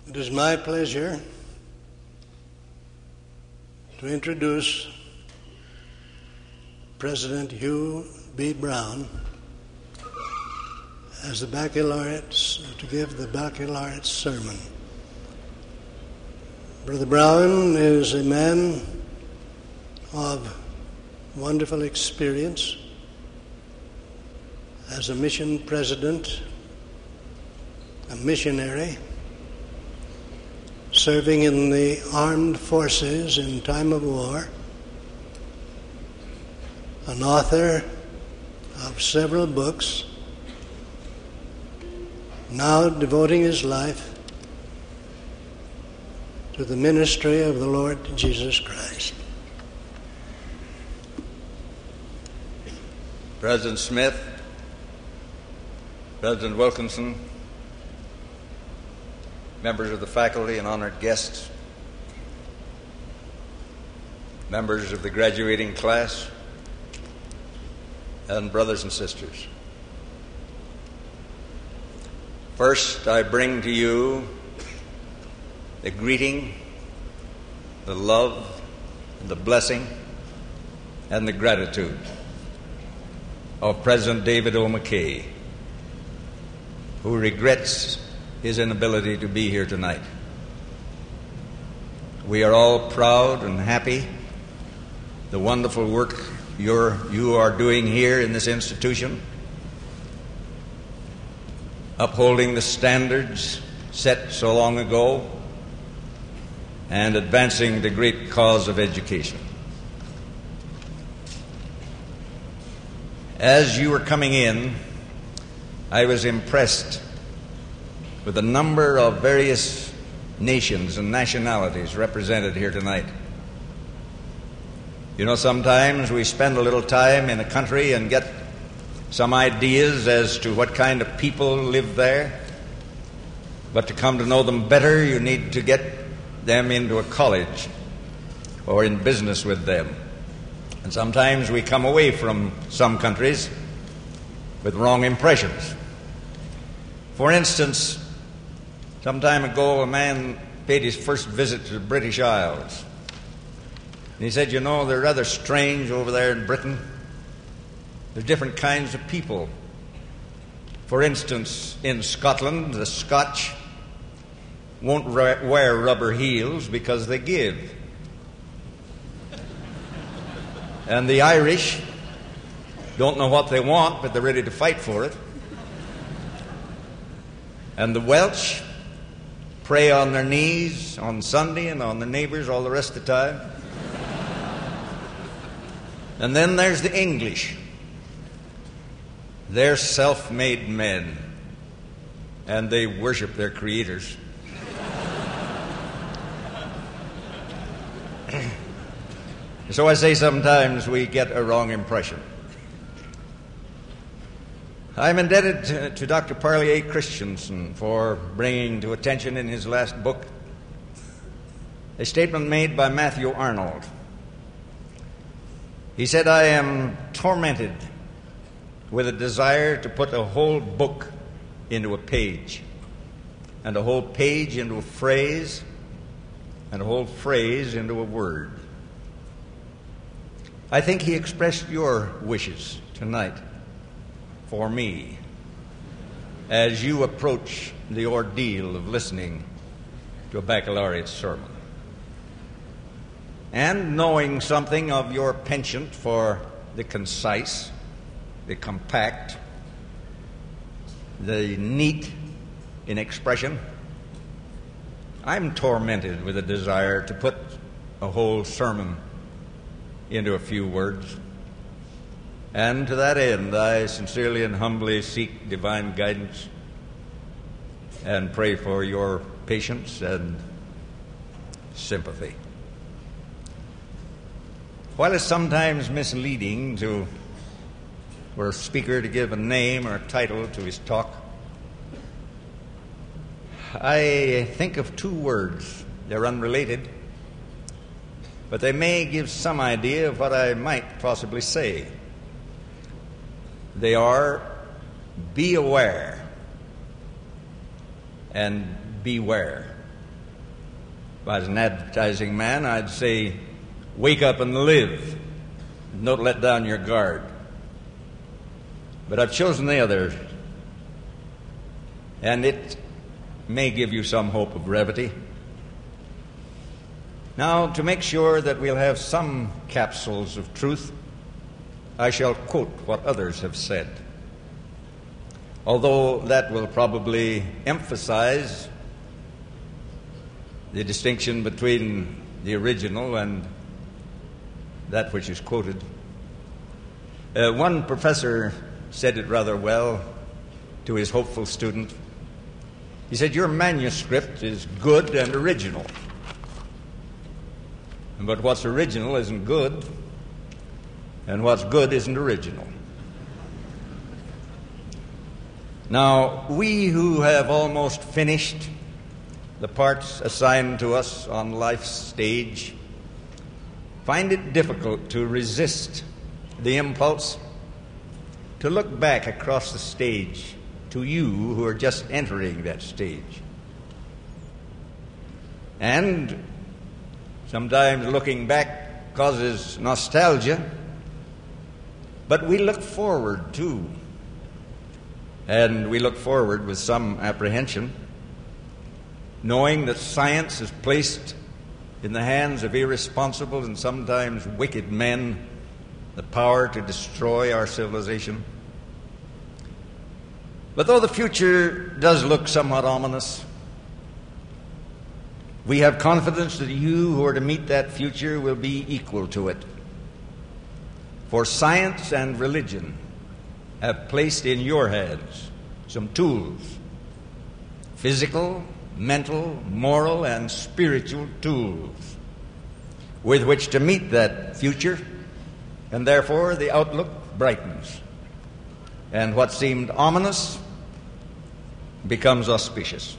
It is my pleasure to introduce President Hugh B. Brown as the baccalaureate, to give the baccalaureate sermon. Brother Brown is a man of wonderful experience as a mission president, a missionary, serving in the armed forces in time of war, an author of several books, now devoting his life to the ministry of the Lord Jesus Christ. President Smith, President Wilkinson, members of the faculty and honored guests, members of the graduating class, and brothers and sisters. First, I bring to you the greeting, the love, and the blessing, and the gratitude of President David O. McKay, who regrets his inability to be here tonight. We are all proud and happy the wonderful work you are doing here in this institution, upholding the standards set so long ago and advancing the great cause of education. As you were coming in, I was impressed with the number of various nations and nationalities represented here tonight. You know, sometimes we spend a little time in a country and get some ideas as to what kind of people live there. But to come to know them better, you need to get them into a college or in business with them. And sometimes we come away from some countries with wrong impressions. For instance, some time ago, a man paid his first visit to the British Isles. And he said, you know, they're rather strange over there in Britain. There's different kinds of people. For instance, in Scotland, the Scotch won't wear rubber heels because they give. And the Irish don't know what they want, but they're ready to fight for it. And the Welsh pray on their knees on Sunday and on their neighbors all the rest of the time. And then there's the English. They're self-made men, and they worship their creators. So I say sometimes we get a wrong impression. I'm indebted to Dr. Parley A. Christensen for bringing to attention in his last book a statement made by Matthew Arnold. He said, I am tormented with a desire to put a whole book into a page, and a whole page into a phrase, and a whole phrase into a word. I think he expressed your wishes tonight for me as you approach the ordeal of listening to a baccalaureate sermon. And knowing something of your penchant for the concise, the compact, the neat in expression, I'm tormented with a desire to put a whole sermon into a few words. And to that end, I sincerely and humbly seek divine guidance and pray for your patience and sympathy. While it's sometimes misleading for a speaker to give a name or a title to his talk, I think of two words. They're unrelated, but they may give some idea of what I might possibly say. They are be aware and beware. If I was an advertising man, I'd say, wake up and live. Don't let down your guard. But I've chosen the other, and it may give you some hope of brevity. Now, to make sure that we'll have some capsules of truth, I shall quote what others have said, although that will probably emphasize the distinction between the original and that which is quoted. One professor said it rather well to his hopeful student. He said, your manuscript is good and original, but what's original isn't good, and what's good isn't original. Now, we who have almost finished the parts assigned to us on life's stage find it difficult to resist the impulse to look back across the stage to you who are just entering that stage. And sometimes looking back causes nostalgia, but we look forward too. And we look forward with some apprehension, knowing that science is placed in the hands of irresponsible and sometimes wicked men the power to destroy our civilization. But though the future does look somewhat ominous, we have confidence that you who are to meet that future will be equal to it. For science and religion have placed in your hands some tools, physical, mental, moral, and spiritual tools, with which to meet that future, and therefore the outlook brightens, and what seemed ominous becomes auspicious.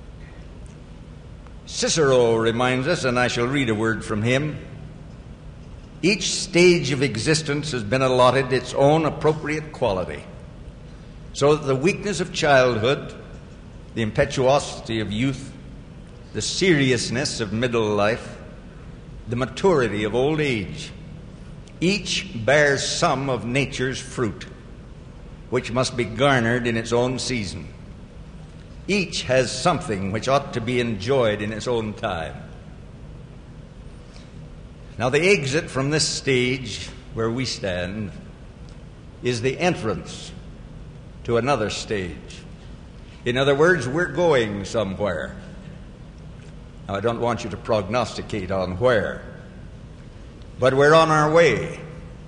Cicero reminds us, and I shall read a word from him, each stage of existence has been allotted its own appropriate quality, so that the weakness of childhood, the impetuosity of youth, the seriousness of middle life, the maturity of old age, each bears some of nature's fruit, which must be garnered in its own season. Each has something which ought to be enjoyed in its own time. Now, the exit from this stage where we stand is the entrance to another stage. In other words, we're going somewhere. Now, I don't want you to prognosticate on where, but we're on our way.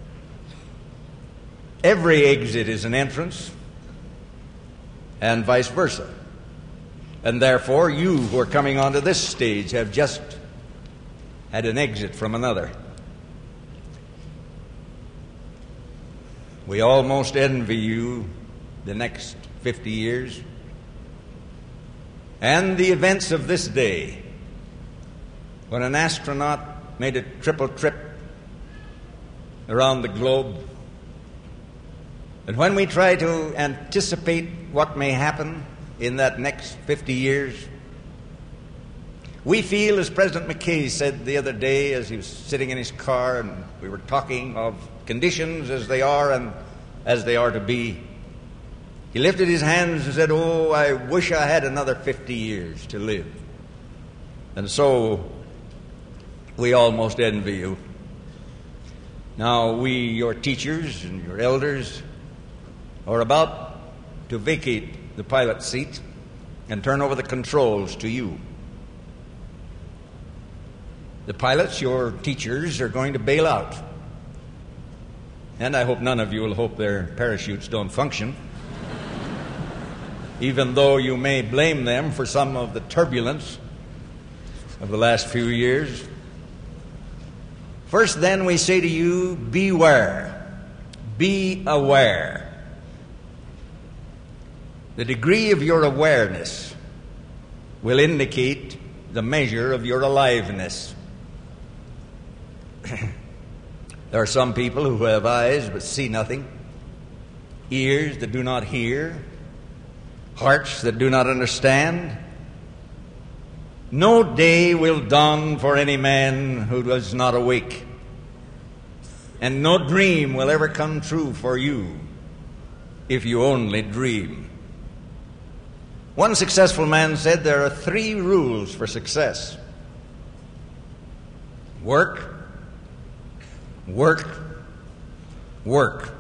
Every exit is an entrance, and vice versa. And therefore, you who are coming onto this stage have just had an exit from another. We almost envy you the next 50 years and the events of this day, when an astronaut made a triple trip around the globe. And when we try to anticipate what may happen in that next 50 years, we feel, as President McKay said the other day as he was sitting in his car and we were talking of conditions as they are and as they are to be, he lifted his hands and said, "Oh, I wish I had another 50 years to live." And so we almost envy you. Now, we, your teachers and your elders, are about to vacate the pilot seat and turn over the controls to you. The pilots, your teachers, are going to bail out. And I hope none of you will hope their parachutes don't function, even though you may blame them for some of the turbulence of the last few years. First, then, we say to you, beware, be aware. The degree of your awareness will indicate the measure of your aliveness. There are some people who have eyes but see nothing, ears that do not hear, hearts that do not understand. No day will dawn for any man who does not awake, and no dream will ever come true for you if you only dream. One successful man said there are 3 rules for success: work, work, work.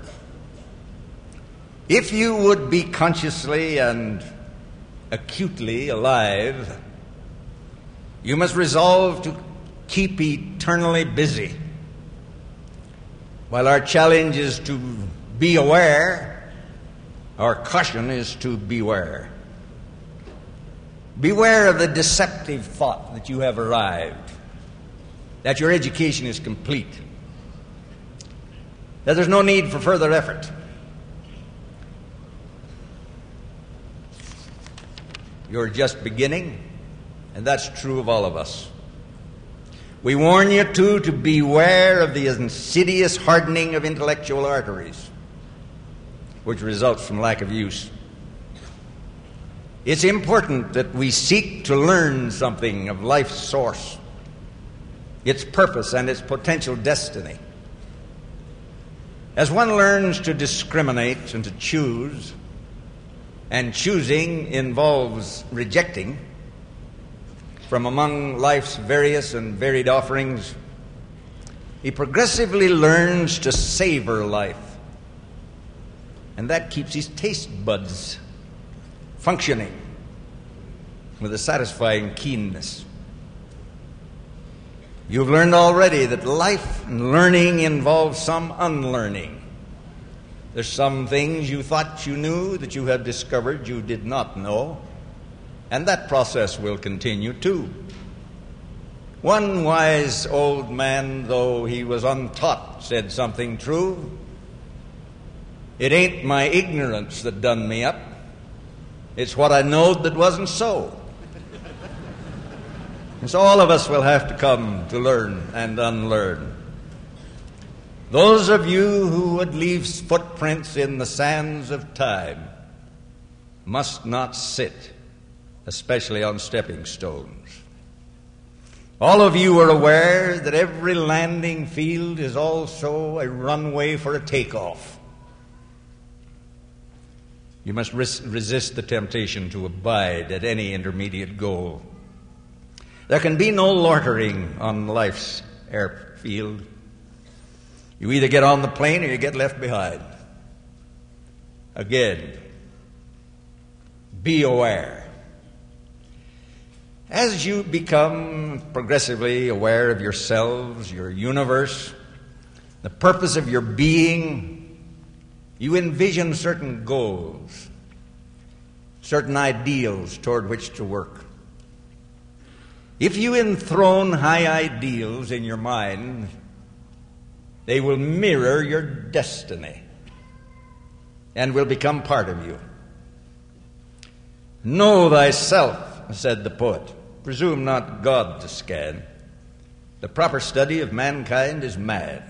If you would be consciously and acutely alive, you must resolve to keep eternally busy. While our challenge is to be aware, our caution is to beware. Beware of the deceptive thought that you have arrived, that your education is complete, that there's no need for further effort. You're just beginning, and that's true of all of us. We warn you, too, to beware of the insidious hardening of intellectual arteries, which results from lack of use. It's important that we seek to learn something of life's source, its purpose, and its potential destiny. As one learns to discriminate and to choose, and choosing involves rejecting from among life's various and varied offerings, he progressively learns to savor life. And that keeps his taste buds functioning with a satisfying keenness. You've learned already that life and learning involves some unlearning. There's some things you thought you knew that you have discovered you did not know, and that process will continue too. One wise old man, though he was untaught, said something true. It ain't my ignorance that done me up. It's what I knowed that wasn't so. And so all of us will have to come to learn and unlearn. Those of you who would leave footprints in the sands of time must not sit, especially on stepping stones. All of you are aware that every landing field is also a runway for a takeoff. You must resist the temptation to abide at any intermediate goal. There can be no loitering on life's airfield. You either get on the plane or you get left behind. Again, be aware. As you become progressively aware of yourselves, your universe, the purpose of your being, you envision certain goals, certain ideals toward which to work. If you enthrone high ideals in your mind, they will mirror your destiny and will become part of you. Know thyself, said the poet. Presume not God to scan. The proper study of mankind is mad.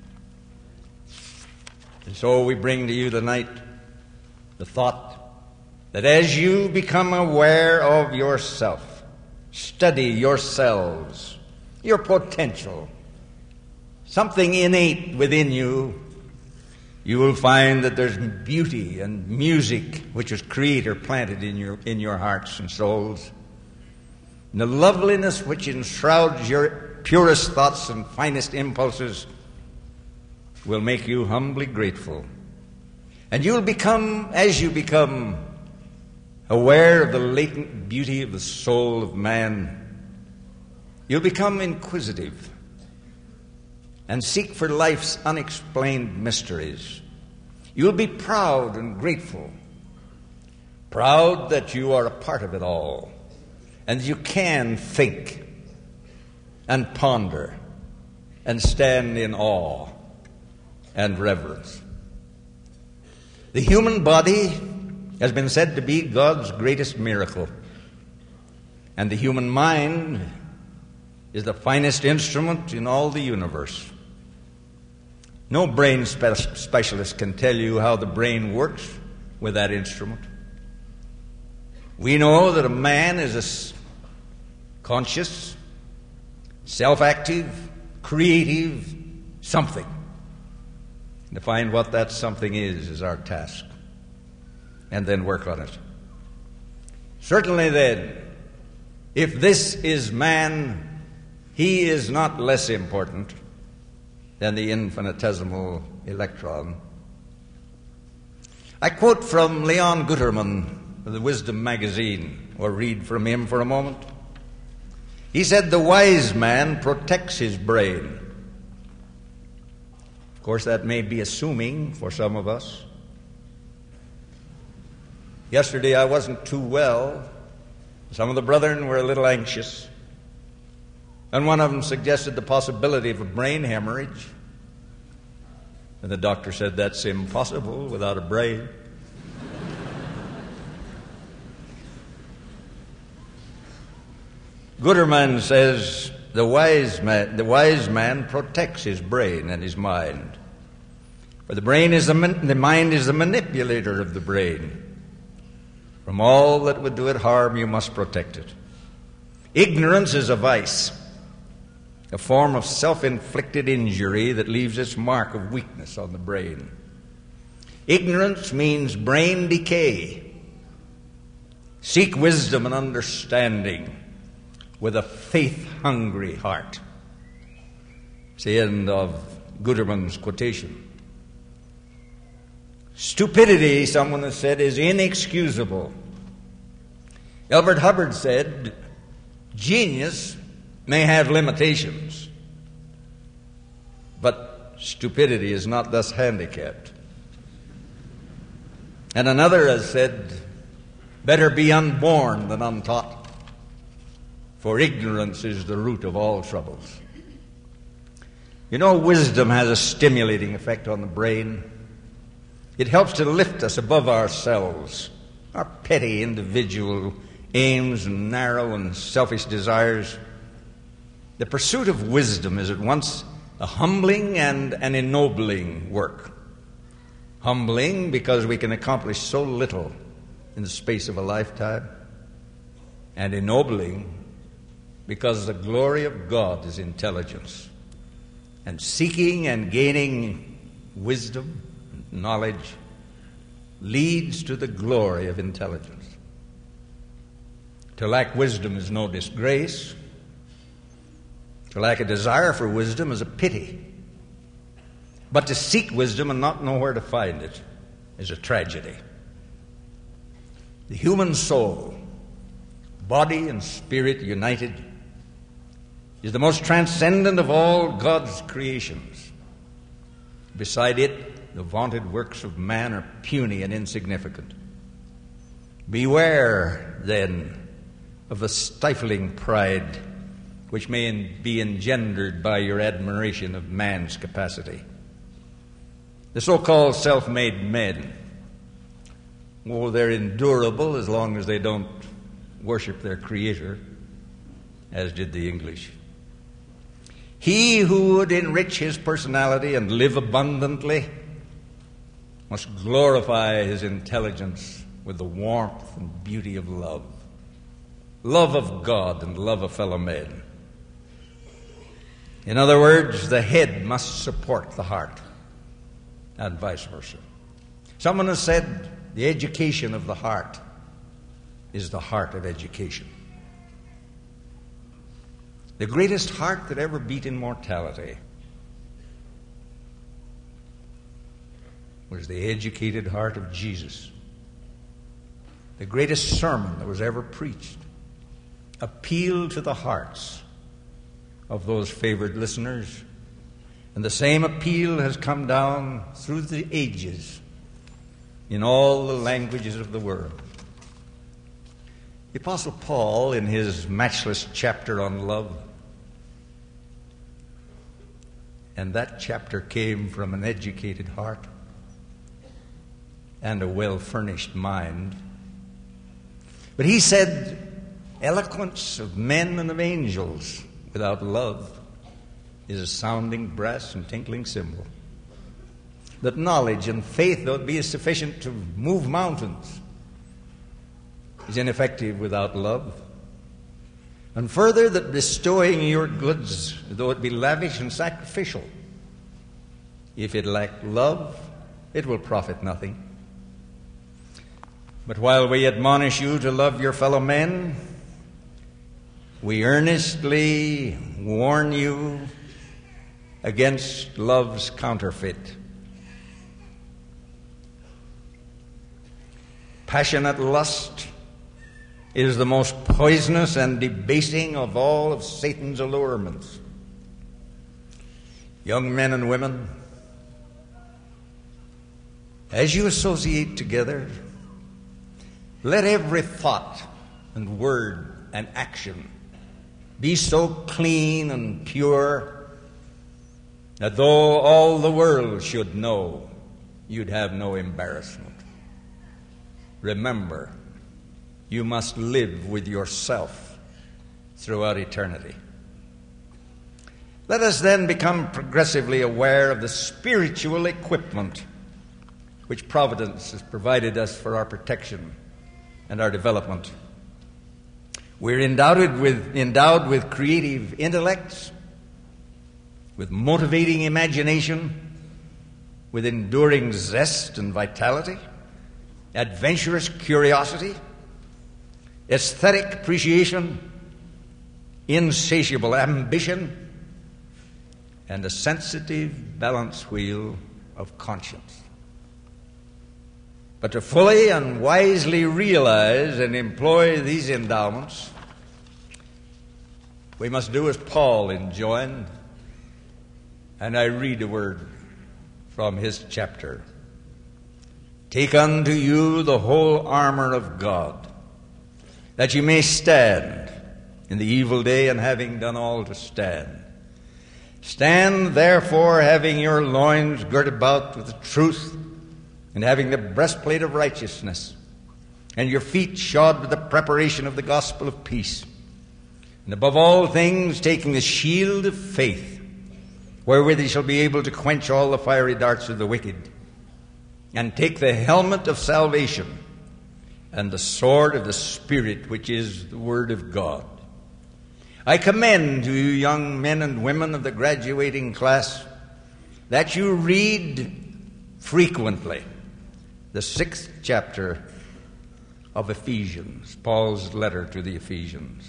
And so we bring to you tonight the thought that as you become aware of yourself, study yourselves, your potential, something innate within you, you will find that there's beauty and music which was Creator planted in your hearts and souls. And the loveliness which enshrouds your purest thoughts and finest impulses will make you humbly grateful. And you'll become, as you become aware of the latent beauty of the soul of man, you'll become inquisitive and seek for life's unexplained mysteries. You'll be proud and grateful, proud that you are a part of it all, and you can think and ponder and stand in awe and reverence. The human body has been said to be God's greatest miracle, and the human mind is the finest instrument in all the universe. No brain specialist can tell you how the brain works with that instrument. We know that a man is conscious, self-active, creative, something. And to find what that something is our task. And then work on it. Certainly then, if this is man, he is not less important than the infinitesimal electron. I quote from Leon Guterman of the Wisdom magazine, or read from him for a moment. He said, "The wise man protects his brain." Of course, that may be assuming for some of us. Yesterday I wasn't too well. Some of the brethren were a little anxious. And one of them suggested the possibility of a brain hemorrhage. And the doctor said, "That's impossible without a brain." Guterman says, the wise man protects his brain and his mind. For the mind is the manipulator of the brain. From all that would do it harm, you must protect it. Ignorance is a vice, a form of self-inflicted injury that leaves its mark of weakness on the brain. Ignorance means brain decay. Seek wisdom and understanding with a faith-hungry heart. It's the end of Guterman's quotation. Stupidity, someone has said, is inexcusable. Elbert Hubbard said, "Genius may have limitations, but stupidity is not thus handicapped." And another has said, "Better be unborn than untaught, for ignorance is the root of all troubles." You know, wisdom has a stimulating effect on the brain. It helps to lift us above ourselves, our petty individual aims and narrow and selfish desires. The pursuit of wisdom is at once a humbling and an ennobling work. Humbling because we can accomplish so little in the space of a lifetime, and ennobling because the glory of God is intelligence. And seeking and gaining wisdom, knowledge, leads to the glory of intelligence. To lack wisdom is no disgrace. To lack a desire for wisdom is a pity. But to seek wisdom and not know where to find it is a tragedy. The human soul, body and spirit united, is the most transcendent of all God's creations. Beside it, the vaunted works of man are puny and insignificant. Beware, then, of the stifling pride which may be engendered by your admiration of man's capacity. The so-called self-made men, they're endurable as long as they don't worship their Creator, as did the English. He who would enrich his personality and live abundantly must glorify his intelligence with the warmth and beauty of love. Love of God and love of fellow men. In other words, the head must support the heart, and vice versa. Someone has said the education of the heart is the heart of education. The greatest heart that ever beat in mortality was the educated heart of Jesus. The greatest sermon that was ever preached appealed to the hearts of those favored listeners. And the same appeal has come down through the ages in all the languages of the world. The Apostle Paul, in his matchless chapter on love, and that chapter came from an educated heart and a well-furnished mind. But he said, eloquence of men and of angels without love is a sounding brass and tinkling cymbal. That knowledge and faith, though it be sufficient to move mountains, is ineffective without love. And further, that bestowing your goods, though it be lavish and sacrificial, if it lack love, it will profit nothing. But while we admonish you to love your fellow men, we earnestly warn you against love's counterfeit. Passionate lust is the most poisonous and debasing of all of Satan's allurements. Young men and women, as you associate together, let every thought and word and action be so clean and pure that though all the world should know, you'd have no embarrassment. Remember, you must live with yourself throughout eternity. Let us then become progressively aware of the spiritual equipment which Providence has provided us for our protection and our development. We're endowed with creative intellects, with motivating imagination, with enduring zest and vitality, adventurous curiosity, aesthetic appreciation, insatiable ambition, and a sensitive balance wheel of conscience. But to fully and wisely realize and employ these endowments, we must do as Paul enjoined, and I read a word from his chapter. Take unto you the whole armor of God, that you may stand in the evil day, and having done all to stand. Stand therefore, having your loins girt about with the truth, and having the breastplate of righteousness, and your feet shod with the preparation of the gospel of peace. And above all things, taking the shield of faith, wherewith ye shall be able to quench all the fiery darts of the wicked. And take the helmet of salvation, and the sword of the Spirit, which is the Word of God. I commend to you, young men and women of the graduating class, that you read frequently the 6th chapter of Ephesians, Paul's letter to the Ephesians.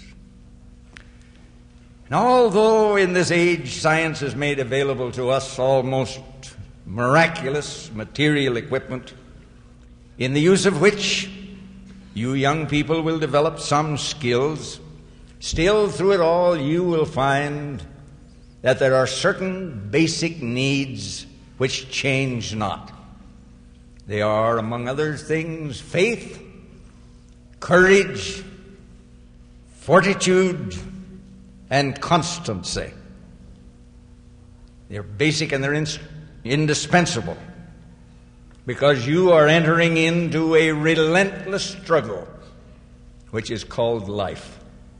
And although in this age science has made available to us almost miraculous material equipment, in the use of which you young people will develop some skills, still through it all you will find that there are certain basic needs which change not. They are, among other things, faith, courage, fortitude, and constancy. They're basic and they're indispensable, because you are entering into a relentless struggle which is called life.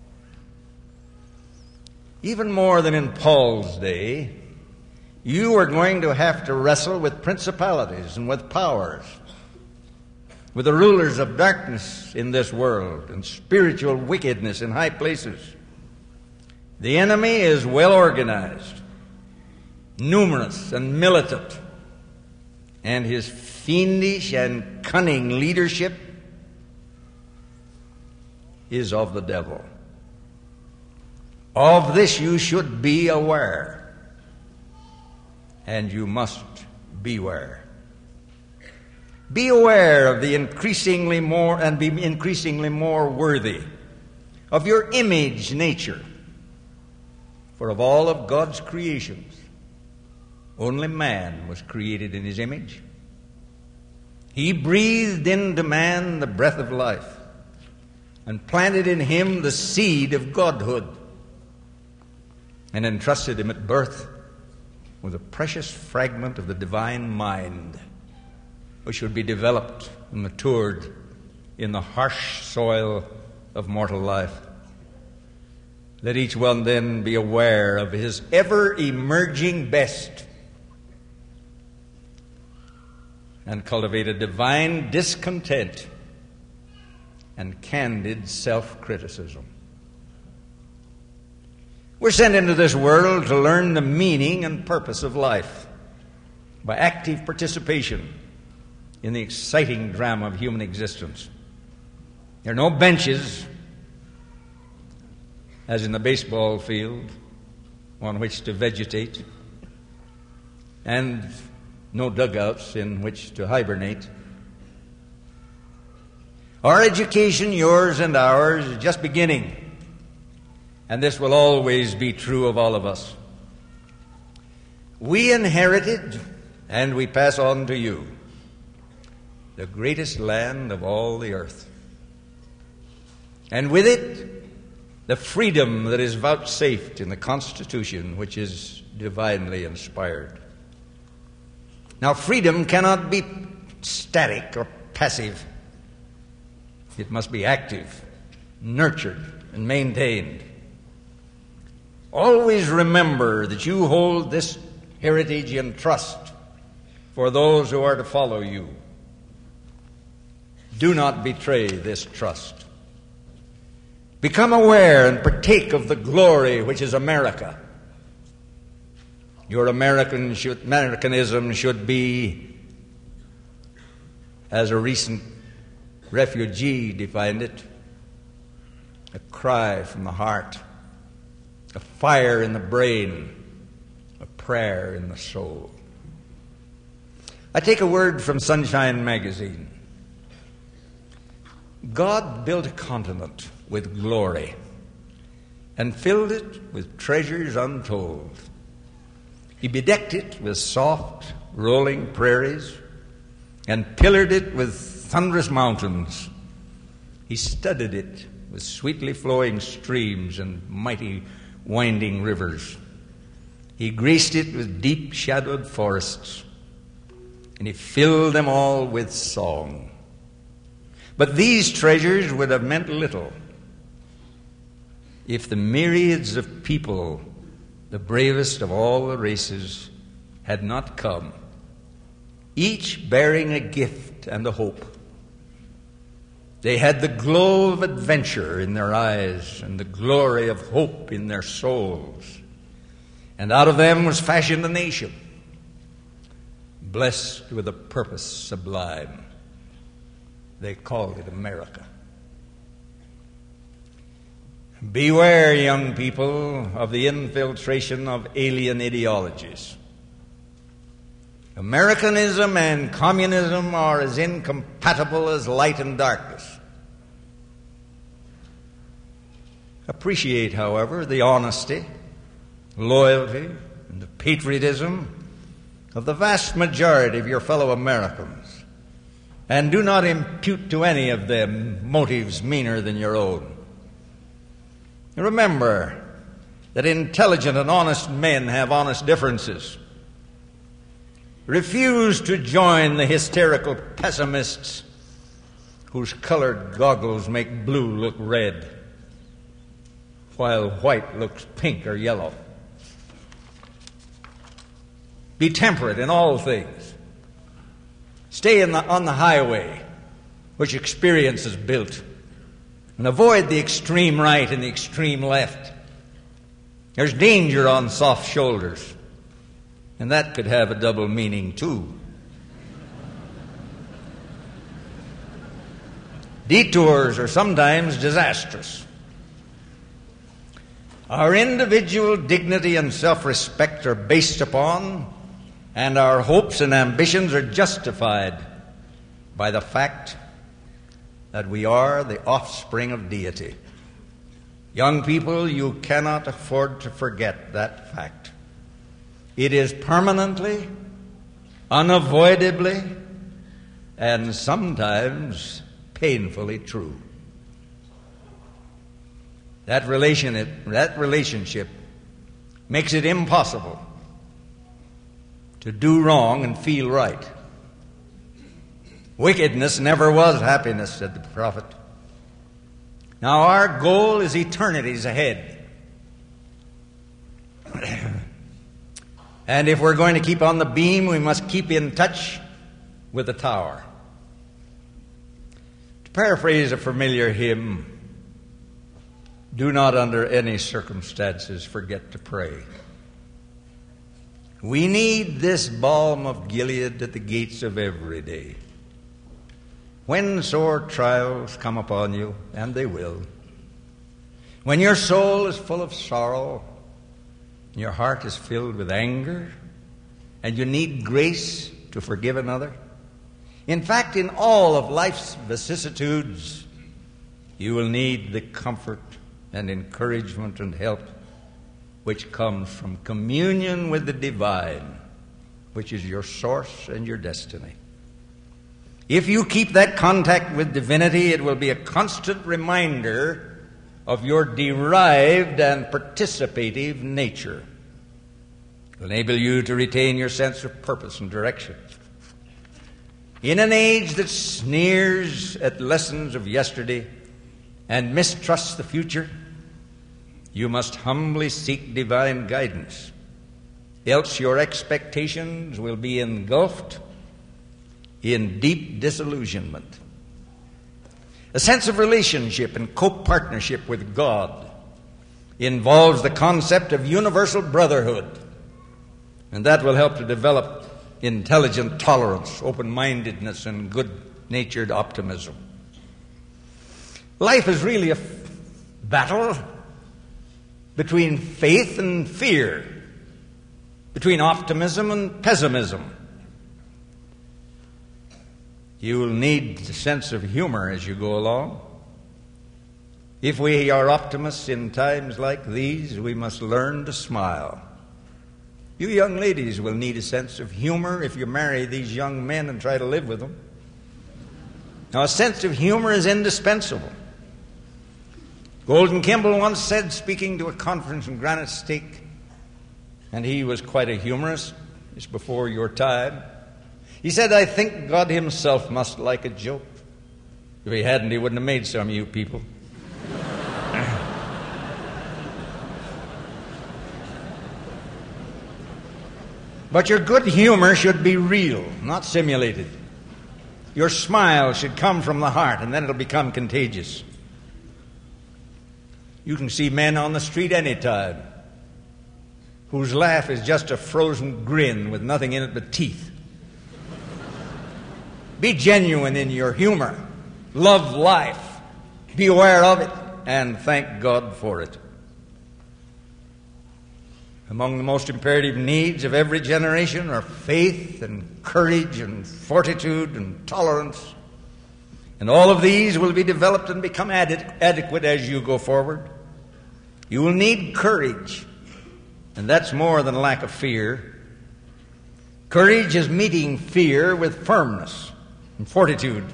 Even more than in Paul's day, you are going to have to wrestle with principalities and with powers, with the rulers of darkness in this world and spiritual wickedness in high places. The enemy is well organized, numerous and militant, and his fiendish and cunning leadership is of the devil. Of this you should be aware, and you must beware. Be aware of the increasingly more and be increasingly more worthy of your image nature. For of all of God's creations, only man was created in his image. He breathed into man the breath of life and planted in him the seed of godhood, and entrusted him at birth with a precious fragment of the divine mind, which would be developed and matured in the harsh soil of mortal life. Let each one then be aware of his ever-emerging best and cultivate a divine discontent and candid self-criticism. We're sent into this world to learn the meaning and purpose of life by active participation in the exciting drama of human existence. There are no benches, as in the baseball field, on which to vegetate, and no dugouts in which to hibernate. Our education, yours and ours, is just beginning, and this will always be true of all of us. We inherited, and we pass on to you, the greatest land of all the earth. And with it, the freedom that is vouchsafed in the Constitution, which is divinely inspired. Now, freedom cannot be static or passive. It must be active, nurtured, and maintained. Always remember that you hold this heritage in trust for those who are to follow you. Do not betray this trust. Become aware and partake of the glory which is America. Your Americanism should be, as a recent refugee defined it, a cry from the heart, a fire in the brain, a prayer in the soul. I take a word from Sunshine Magazine. God built a continent with glory and filled it with treasures untold. He bedecked it with soft, rolling prairies and pillared it with thunderous mountains. He studded it with sweetly flowing streams and mighty winding rivers. He graced it with deep shadowed forests, and he filled them all with song. But these treasures would have meant little if the myriads of people, the bravest of all the races, had not come, each bearing a gift and a hope. They had the glow of adventure in their eyes and the glory of hope in their souls. And out of them was fashioned a nation, blessed with a purpose sublime. They called it America. Beware, young people, of the infiltration of alien ideologies. Americanism and communism are as incompatible as light and darkness. Appreciate, however, the honesty, loyalty, and the patriotism of the vast majority of your fellow Americans, and do not impute to any of them motives meaner than your own. Remember that intelligent and honest men have honest differences. Refuse to join the hysterical pessimists whose colored goggles make blue look red, while white looks pink or yellow. Be temperate in all things. Stay on the highway which experience has built, and avoid the extreme right and the extreme left. There's danger on soft shoulders, and that could have a double meaning too. Detours are sometimes disastrous. Our individual dignity and self-respect are based upon, and our hopes and ambitions are justified by the fact that we are the offspring of deity. Young people, you cannot afford to forget that fact. It is permanently, unavoidably, and sometimes painfully true. That relationship makes it impossible to do wrong and feel right. Wickedness never was happiness, said the prophet. Now our goal is eternities ahead. And if we're going to keep on the beam, we must keep in touch with the tower. To paraphrase a familiar hymn, do not under any circumstances forget to pray. We need this balm of Gilead at the gates of every day. When sore trials come upon you, and they will, when your soul is full of sorrow, your heart is filled with anger, and you need grace to forgive another, in fact, in all of life's vicissitudes, you will need the comfort and encouragement and help which comes from communion with the divine, which is your source and your destiny. If you keep that contact with divinity, it will be a constant reminder of your derived and participative nature. It will enable you to retain your sense of purpose and direction. In an age that sneers at lessons of yesterday and mistrusts the future, you must humbly seek divine guidance, else your expectations will be engulfed in deep disillusionment. A sense of relationship and co-partnership with God involves the concept of universal brotherhood, and that will help to develop intelligent tolerance, open-mindedness, and good-natured optimism. Life is really a battle between faith and fear, between optimism and pessimism. You will need a sense of humor as you go along. If we are optimists in times like these, we must learn to smile. You young ladies will need a sense of humor if you marry these young men and try to live with them. Now, a sense of humor is indispensable. Golden Kimball once said, speaking to a conference in Granite State, and he was quite a humorist, it's before your time, he said, "I think God himself must like a joke. If he hadn't, he wouldn't have made some of you people." But your good humor should be real, not simulated. Your smile should come from the heart, and then it'll become contagious. You can see men on the street anytime whose laugh is just a frozen grin with nothing in it but teeth. Be genuine in your humor. Love life. Be aware of it, and thank God for it. Among the most imperative needs of every generation are faith and courage and fortitude and tolerance. And all of these will be developed and become adequate as you go forward. You will need courage, and that's more than lack of fear. Courage is meeting fear with firmness and fortitude.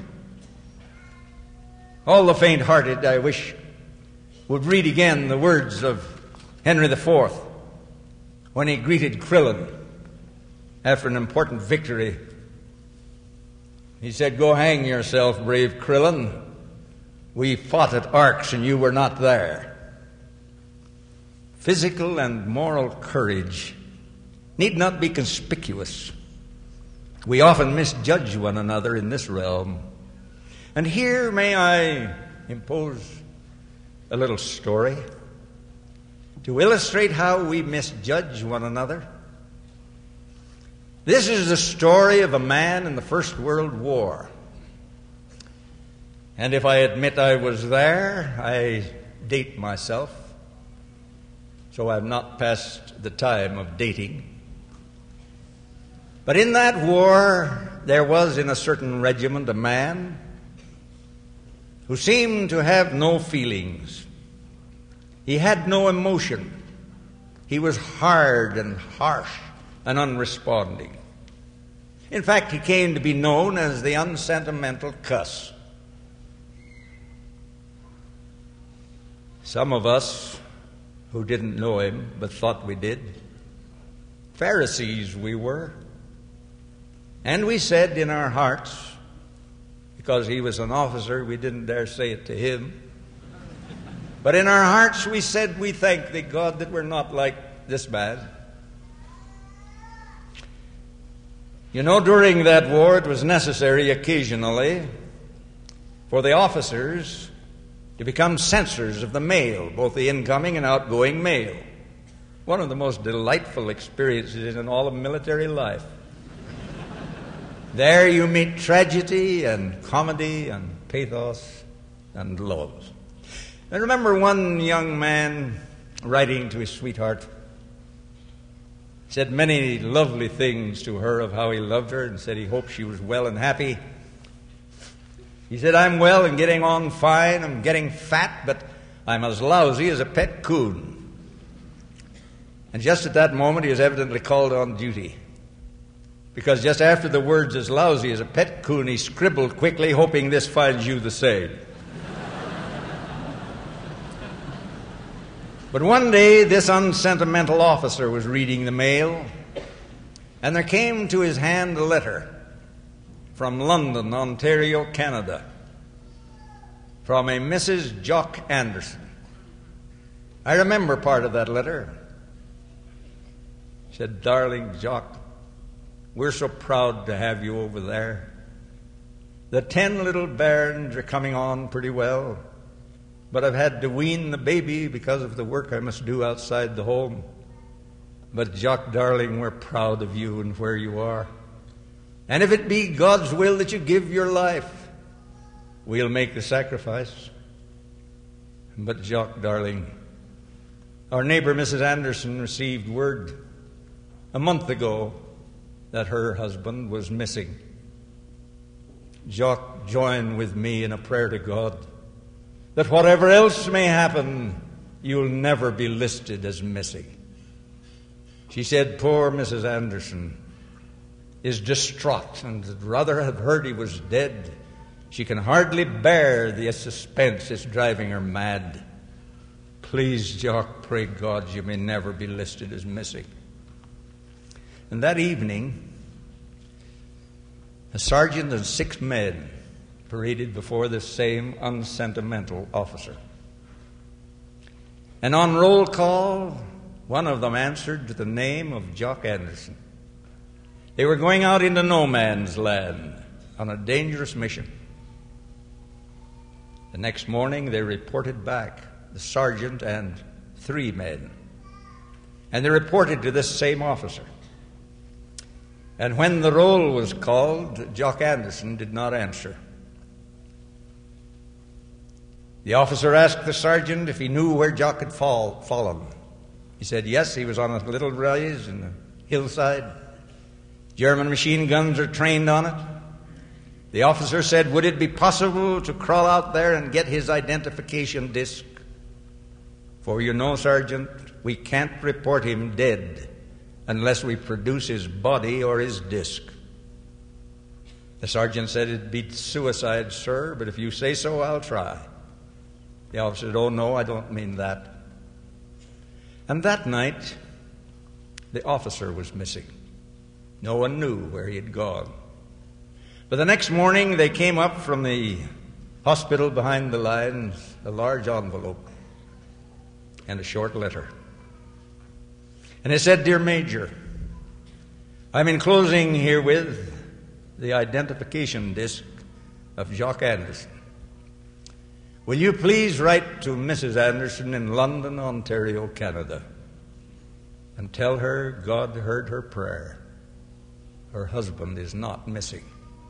All the faint-hearted, I wish, would read again the words of Henry IV when he greeted Crillon after an important victory. He said, "Go hang yourself, brave Crillon. We fought at Arcs and you were not there." Physical and moral courage need not be conspicuous. We often misjudge one another in this realm. And here may I impose a little story to illustrate how we misjudge one another. This is the story of a man in the First World War. And if I admit I was there, I date myself. So I've not passed the time of dating. But in that war, there was in a certain regiment a man who seemed to have no feelings. He had no emotion. He was hard and harsh and unresponding. In fact, he came to be known as the unsentimental cuss. Some of us who didn't know him but thought we did, Pharisees we were, and we said in our hearts, because he was an officer, we didn't dare say it to him, but in our hearts we said, "We thank thee, God, that we're not like this man." You know, during that war, it was necessary occasionally for the officers to become censors of the mail, both the incoming and outgoing mail. One of the most delightful experiences in all of military life. There you meet tragedy and comedy and pathos and love. I remember one young man writing to his sweetheart, said many lovely things to her of how he loved her and said he hoped she was well and happy. He said, "I'm well and getting on fine. I'm getting fat, but I'm as lousy as a pet coon." And just at that moment, he was evidently called on duty. Because just after the words "as lousy as a pet coon," he scribbled quickly, "hoping this finds you the same." But one day, this unsentimental officer was reading the mail, and there came to his hand a letter from London, Ontario, Canada, from a Mrs. Jock Anderson. I remember part of that letter. She said, "Darling Jock, we're so proud to have you over there. The 10 little bairns are coming on pretty well, but I've had to wean the baby because of the work I must do outside the home. But Jock, darling, we're proud of you and where you are. And if it be God's will that you give your life, we'll make the sacrifice. But Jock, darling, our neighbor Mrs. Anderson received word a month ago that her husband was missing. Jock, join with me in a prayer to God that whatever else may happen, you'll never be listed as missing." She said, "Poor Mrs. Anderson is distraught and would rather have heard he was dead. She can hardly bear the suspense. It's driving her mad. Please, Jock, pray God you may never be listed as missing." And that evening, a sergeant and 6 men paraded before this same unsentimental officer. And on roll call, one of them answered to the name of Jock Anderson. They were going out into no man's land on a dangerous mission. The next morning, they reported back, the sergeant and 3 men. And they reported to this same officer. And when the roll was called, Jock Anderson did not answer. The officer asked the sergeant if he knew where Jock had fallen. He said yes, he was on a little rise in the hillside. German machine guns are trained on it. The officer said, "Would it be possible to crawl out there and get his identification disc? For you know, Sergeant, we can't report him dead unless we produce his body or his disc." The sergeant said, "It'd be suicide, sir, but if you say so, I'll try." The officer said, "Oh, no, I don't mean that." And that night, the officer was missing. No one knew where he had gone. But the next morning, they came up from the hospital behind the lines, a large envelope and a short letter. And it said, "Dear Major, I'm enclosing herewith the identification disc of Jock Anderson. Will you please write to Mrs. Anderson in London, Ontario, Canada, and tell her God heard her prayer. Her husband is not missing."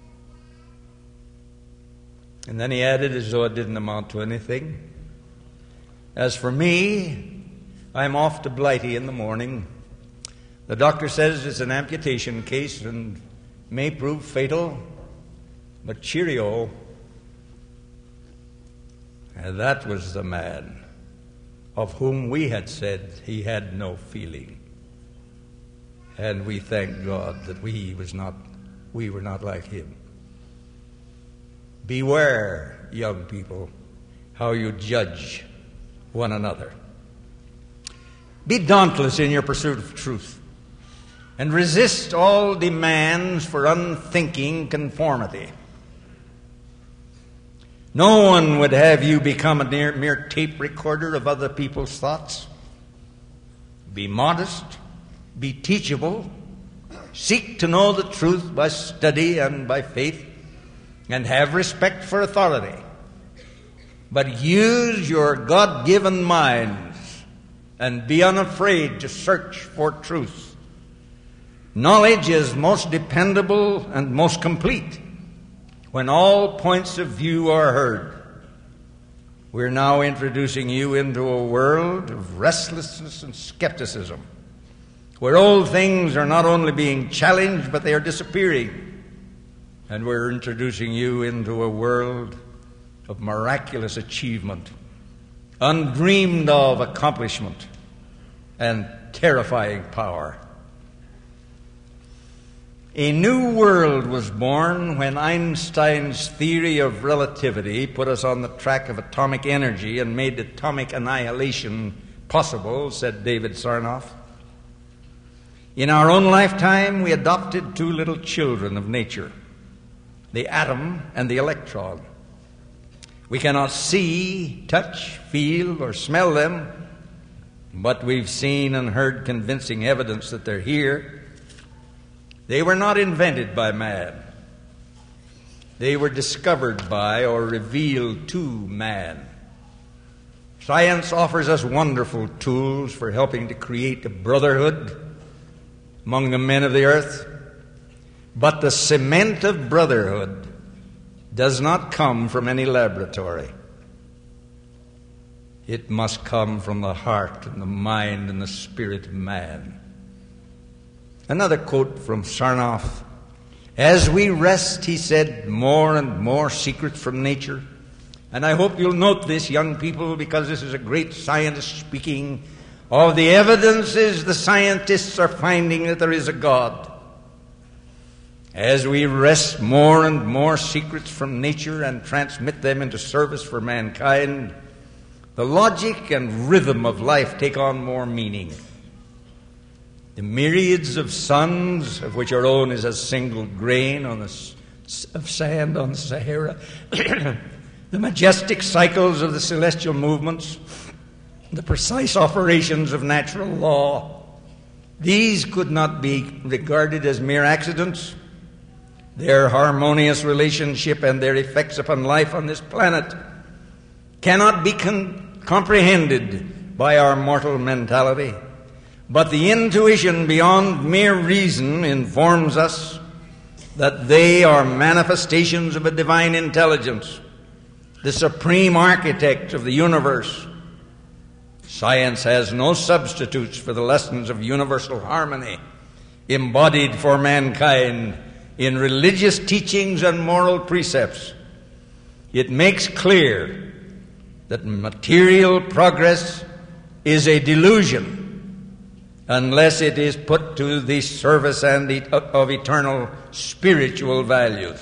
And then he added, as though it didn't amount to anything, "As for me, I'm off to Blighty in the morning. The doctor says it's an amputation case and may prove fatal, but cheerio." And that was the man of whom we had said he had no feeling. And we thank God that we were not like him. Beware, young people, how you judge one another. Be dauntless in your pursuit of truth, and resist all demands for unthinking conformity. No one would have you become a mere tape recorder of other people's thoughts. Be modest, be teachable, seek to know the truth by study and by faith, and have respect for authority. but use your God-given minds and be unafraid to search for truth. Knowledge is most dependable and most complete when all points of view are heard. We're now introducing you into a world of restlessness and skepticism, where old things are not only being challenged, but they are disappearing. And we're introducing you into a world of miraculous achievement, undreamed of accomplishment, and terrifying power. A new world was born when Einstein's theory of relativity put us on the track of atomic energy and made atomic annihilation possible, said David Sarnoff. In our own lifetime, we adopted two little children of nature, the atom and the electron. We cannot see, touch, feel, or smell them, but we've seen and heard convincing evidence that they're here. They were not invented by man. They were discovered by or revealed to man. Science offers us wonderful tools for helping to create a brotherhood among the men of the earth. But the cement of brotherhood does not come from any laboratory. It must come from the heart and the mind and the spirit of man. Another quote from Sarnoff. As we rest, he said, more and more secrets from nature. And I hope you'll note this, young people, because this is a great scientist speaking of the evidences the scientists are finding that there is a God. As we wrest more and more secrets from nature and transmit them into service for mankind, the logic and rhythm of life take on more meaning. The myriads of suns, of which our own is a single grain of sand on the Sahara, the majestic cycles of the celestial movements, the precise operations of natural law, these could not be regarded as mere accidents. Their harmonious relationship and their effects upon life on this planet cannot be comprehended by our mortal mentality. But the intuition beyond mere reason informs us that they are manifestations of a divine intelligence, the supreme architect of the universe. Science has no substitutes for the lessons of universal harmony embodied for mankind in religious teachings and moral precepts. It makes clear that material progress is a delusion unless it is put to the service of eternal spiritual values.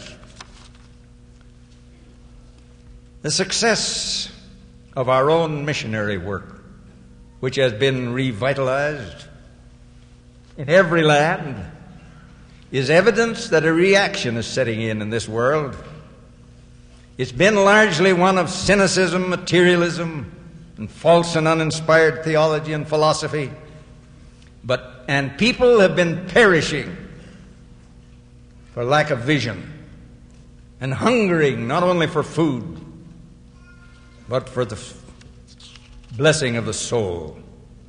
The success of our own missionary work, which has been revitalized in every land, is evidence that a reaction is setting in this world. It's been largely one of cynicism, materialism, and false and uninspired theology and philosophy. And people have been perishing for lack of vision and hungering not only for food, but for the blessing of the soul.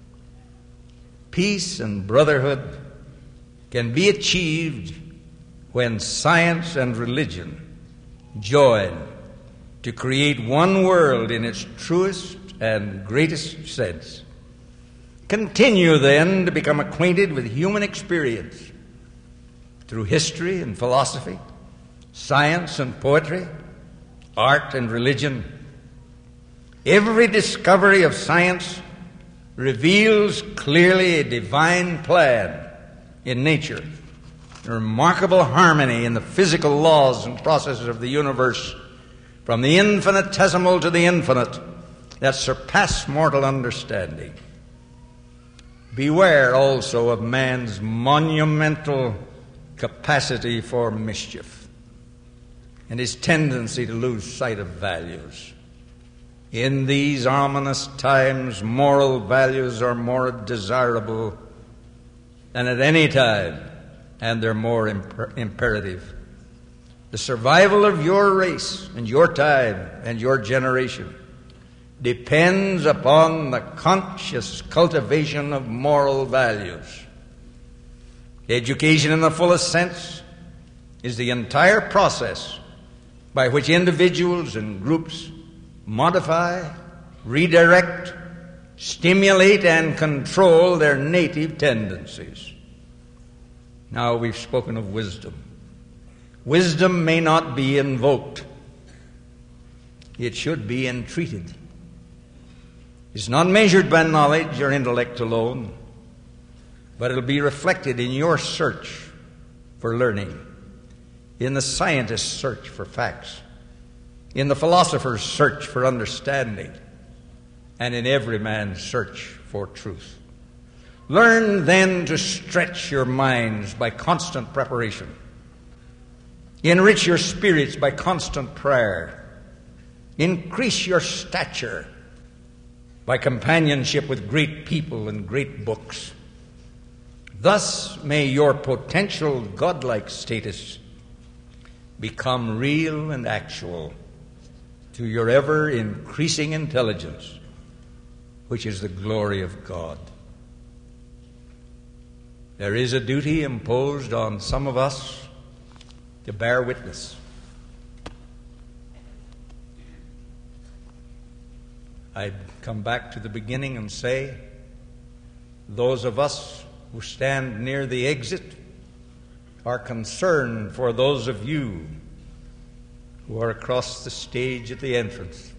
Peace and brotherhood can be achieved when science and religion join to create one world in its truest and greatest sense. Continue then to become acquainted with human experience through history and philosophy, science and poetry, art and religion. Every discovery of science reveals clearly a divine plan in nature, a remarkable harmony in the physical laws and processes of the universe, from the infinitesimal to the infinite, that surpass mortal understanding. Beware also of man's monumental capacity for mischief and his tendency to lose sight of values. In these ominous times, moral values are more desirable than at any time, and they're more imperative. The survival of your race and your time and your generation depends upon the conscious cultivation of moral values. Education in the fullest sense is the entire process by which individuals and groups modify, redirect, stimulate, and control their native tendencies. Now we've spoken of wisdom. Wisdom may not be invoked. It should be entreated. It's not measured by knowledge or intellect alone, but it'll be reflected in your search for learning, in the scientist's search for facts, in the philosopher's search for understanding, and in every man's search for truth. Learn then to stretch your minds by constant preparation. Enrich your spirits by constant prayer. Increase your stature by companionship with great people and great books. Thus may your potential godlike status become real and actual to your ever-increasing intelligence, which is the glory of God. There is a duty imposed on some of us to bear witness. I'd come back to the beginning and say, those of us who stand near the exit are concerned for those of you who are across the stage at the entrance.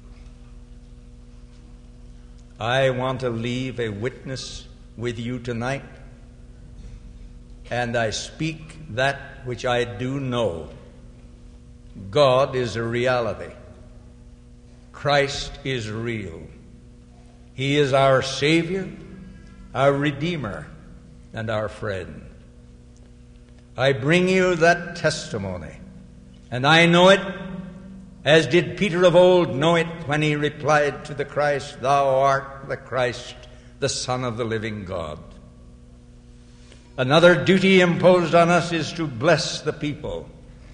I want to leave a witness with you tonight, and I speak that which I do know. God is a reality. Christ is real. He is our Savior, our Redeemer, and our friend. I bring you that testimony, and I know it as did Peter of old know it when he replied to the Christ, "Thou art the Christ, the Son of the living God." Another duty imposed on us is to bless the people.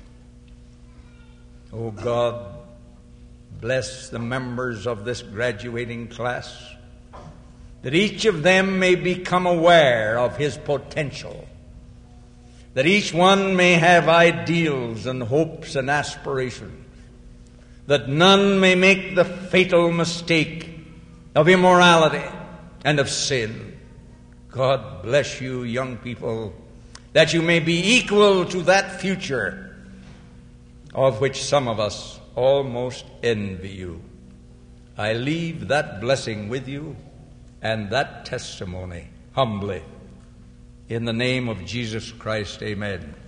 O God, bless the members of this graduating class, that each of them may become aware of his potential, that each one may have ideals and hopes and aspirations, that none may make the fatal mistake of immorality and of sin. God bless you, young people, that you may be equal to that future of which some of us almost envy you. I leave that blessing with you and that testimony humbly. In the name of Jesus Christ, amen.